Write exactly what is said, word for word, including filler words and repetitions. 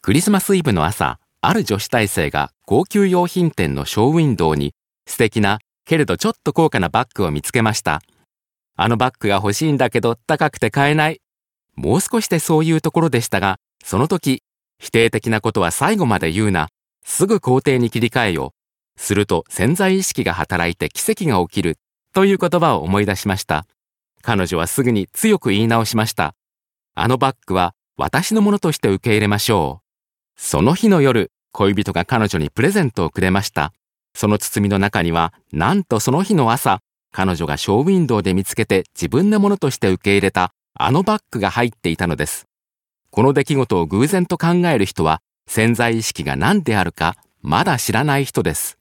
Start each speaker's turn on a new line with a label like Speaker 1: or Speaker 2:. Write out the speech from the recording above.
Speaker 1: クリスマスイブの朝、ある女子大生が高級用品店のショーウィンドウに素敵なけれどちょっと高価なバッグを見つけました。あのバッグが欲しいんだけど高くて買えない。もう少しでそういうところでしたが、その時、否定的なことは最後まで言うな。すぐ肯定に切り替えよ。すると潜在意識が働いて奇跡が起きるという言葉を思い出しました。彼女はすぐに強く言い直しました。あのバッグは私のものとして受け入れましょう。その日の夜、恋人が彼女にプレゼントをくれました。その包みの中には、なんとその日の朝、彼女がショーウィンドウで見つけて自分のものとして受け入れたあのバッグが入っていたのです。この出来事を偶然と考える人は、潜在意識が何であるかまだ知らない人です。